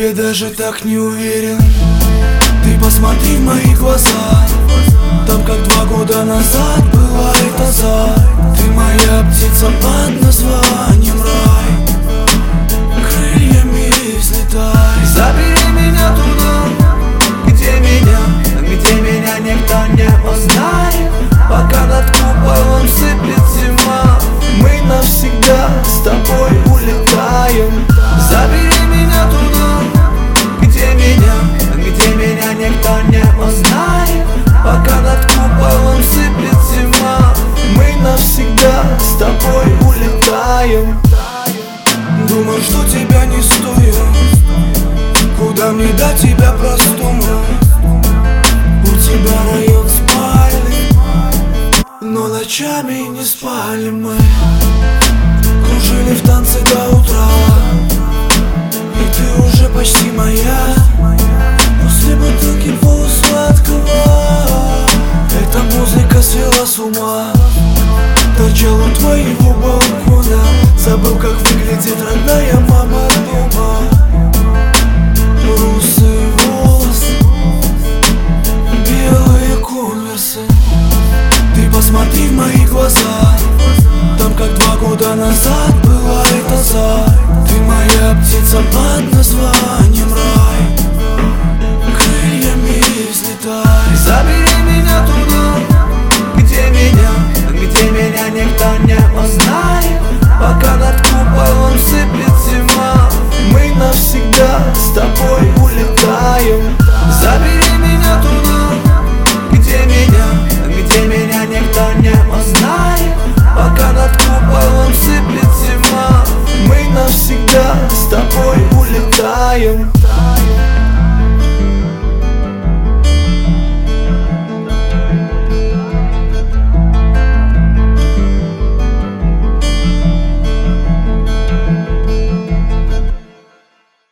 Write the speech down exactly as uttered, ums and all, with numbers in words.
себе даже так не уверен. Ты посмотри в мои глаза, там как два года назад бывает азарт. Ты моя птица под названием рай, крыльями взлетай. Забери меня туда, где меня, где меня никто не узнает. Пока над куполом сыпет зима, мы навсегда с тобой улетаем. Забери меня туда, где меня, где меня никто не узнает. Пока над куполом сыпет зима, мы навсегда с тобой улетаем. Думаю, что тебя не стоит, куда мне до тебя простому. У тебя район спальный, но ночами не спали мы. Кружили в танце до утра, и ты уже почти моя. После бутылки полусладкого эта музыка свела с ума. Торчал у твоего балкона, забыл, как выглядит родная мама дома. Русые волосы, белые конверсы. Ты посмотри в мои глаза, там как два года назад бывает азарт. Ты моя птица под названием рай, крыльями взлетай. Забери меня туда, где меня, где меня никто не узнает. Пока над куполом сыпет зима, мы навсегда с тобой улетаем. Забери